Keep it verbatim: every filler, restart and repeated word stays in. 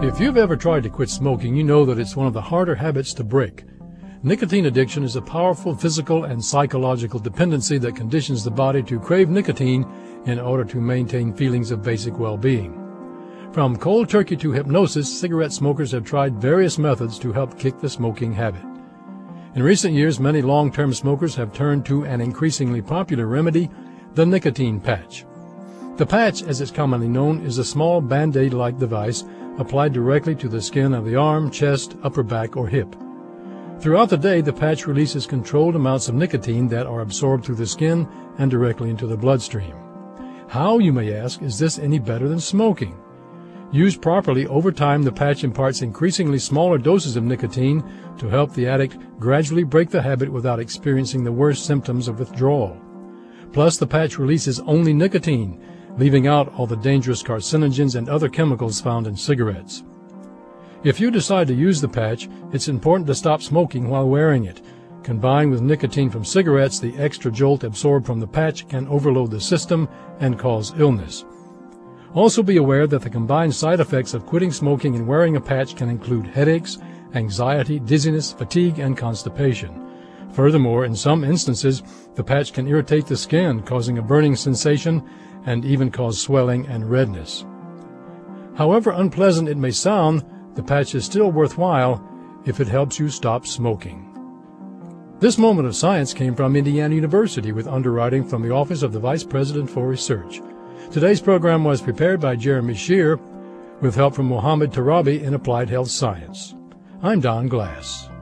If you've ever tried to quit smoking, you know that it's one of the harder habits to break. Nicotine addiction is a powerful physical and psychological dependency that conditions the body to crave nicotine in order to maintain feelings of basic well-being. From cold turkey to hypnosis, cigarette smokers have tried various methods to help kick the smoking habit. In recent years, many long-term smokers have turned to an increasingly popular remedy, the nicotine patch. The patch, as it's commonly known, is a small Band-Aid-like device applied directly to the skin of the arm, chest, upper back, or hip. Throughout the day, the patch releases controlled amounts of nicotine that are absorbed through the skin and directly into the bloodstream. How, you may ask, is this any better than smoking? Used properly, over time, the patch imparts increasingly smaller doses of nicotine to help the addict gradually break the habit without experiencing the worst symptoms of withdrawal. Plus, the patch releases only nicotine, leaving out all the dangerous carcinogens and other chemicals found in cigarettes. If you decide to use the patch, it's important to stop smoking while wearing it. Combined with nicotine from cigarettes, the extra jolt absorbed from the patch can overload the system and cause illness. Also be aware that the combined side effects of quitting smoking and wearing a patch can include headaches, anxiety, dizziness, fatigue, and constipation. Furthermore, in some instances, the patch can irritate the skin, causing a burning sensation and even cause swelling and redness. However unpleasant it may sound, the patch is still worthwhile if it helps you stop smoking. This moment of science came from Indiana University with underwriting from the Office of the Vice President for Research. Today's program was prepared by Jeremy Shear with help from Mohammed Tarabi in Applied Health Science. I'm Don Glass.